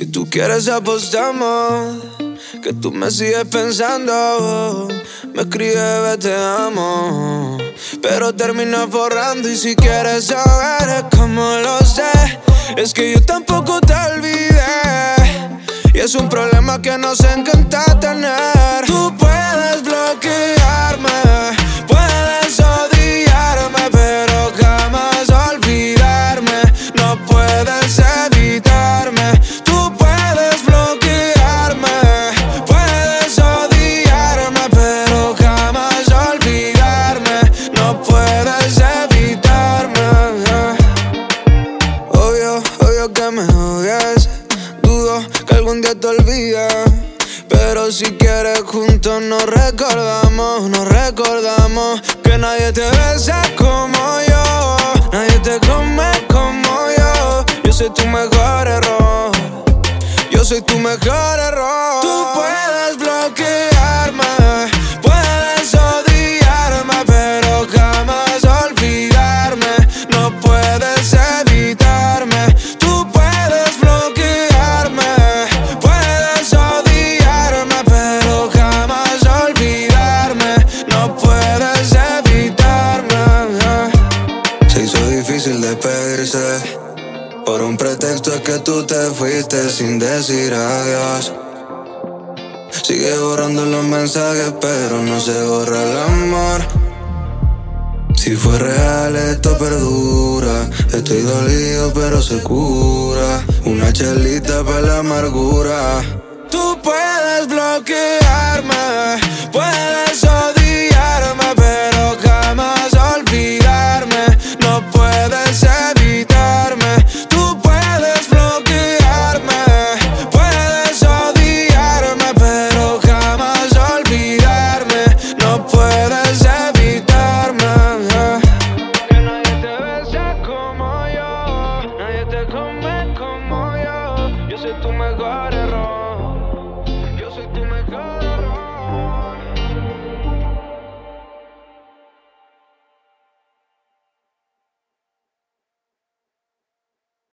Si tú quieres apostamos, que tú me sigues pensando. Me escribe te amo, pero terminas borrando. Y si quieres saber cómo lo sé, es que yo tampoco te olvidé. Y es un problema que nos encanta tener. Tú puedes bloquearme, puedes odiarme, pero jamás olvidarme. No puedes evitarme. Tú puedes bloquearme, puedes odiarme, pero jamás olvidarme. No puedes evitarme. Obvio que me odias. Dudo que algún día te olvides, pero si quieres juntos nos recordamos que nadie te besa como yo, nadie te come como yo. Yo soy tu mejor error, yo soy tu mejor error. Tú puedes bloquearme, puedes odiarme, pero jamás olvidarme. No puedes evitarme. Tú puedes bloquearme, puedes odiarme, pero jamás olvidarme. No puedes evitarme. Se hizo difícil despedirse, por un pretexto es que tú te fuiste sin decir adiós. Sigue borrando los mensajes, pero no se borra el amor. Si fue real esto perdura. Estoy dolido pero se cura. Una chelita para la amargura. Tú puedes bloquear